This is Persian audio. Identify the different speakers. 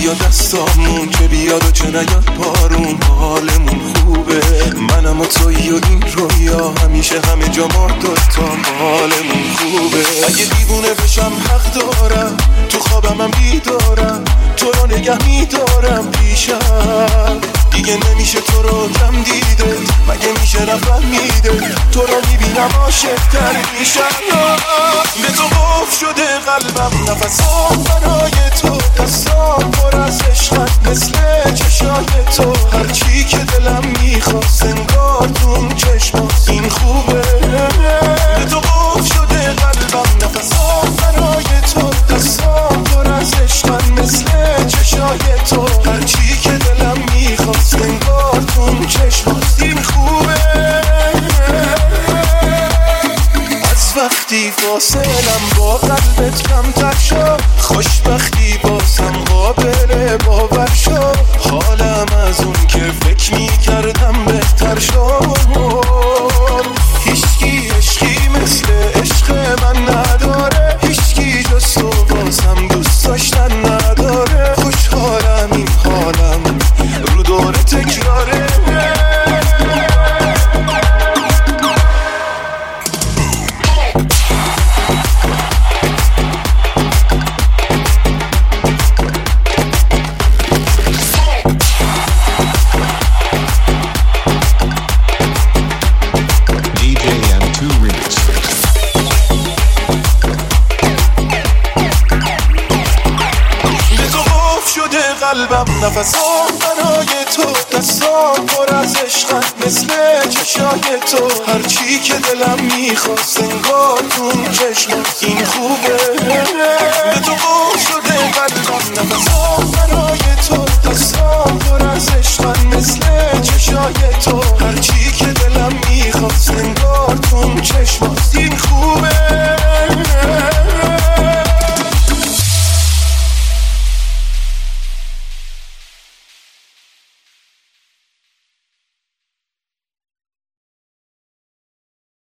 Speaker 1: بیا دستامون، چه بیاد و چه نیاد بارون، حالمون خوبه. منم و تویی و این رویا، همیشه همه جا ما دوتا، حالمون خوبه. اگه دیوونه بشم حق دارم، تو خوابم هم بیدارم، تو رو نگه میدارم پیشم. دیگه نمیشه تو رو کم دیده، مگه میشه رفت میده، تو رو میبینم عاشق‌تر میشم. به تو قفل شده قلبم، نفسام برای تو، دستام پر از عشقت مثل چشای تو. هرچی که دلم میخواست انگار تو چشمات، این خوبه. به تو قفل شده قلبم، نفسام برای تو، دستام پر از عشقت مثل چشای تو. هرچی که دلم میخواست انگار تو چشمات، این خوبه. از وقتی فاصلم با قلبت کمتر شد، خوشبختی بازم قابل باور شد. حالم از اون که فکر میکردم بهتر شد. هیچکی عشقی مثل عشق من نداره، هیچکی جز تو بازم دوست داشتن نداره. خوشحالم این حالم رو دور تکراره. قلبم نفسام برای تو، دستام پر از عشقت مثل چشای تو. هرچی که دلم میخواست انگار تو چشمات، این خوبه. به تو قفل شده قلبم، نفسام برای تو، دستام پر از عشقت مثل چشای تو. هرچی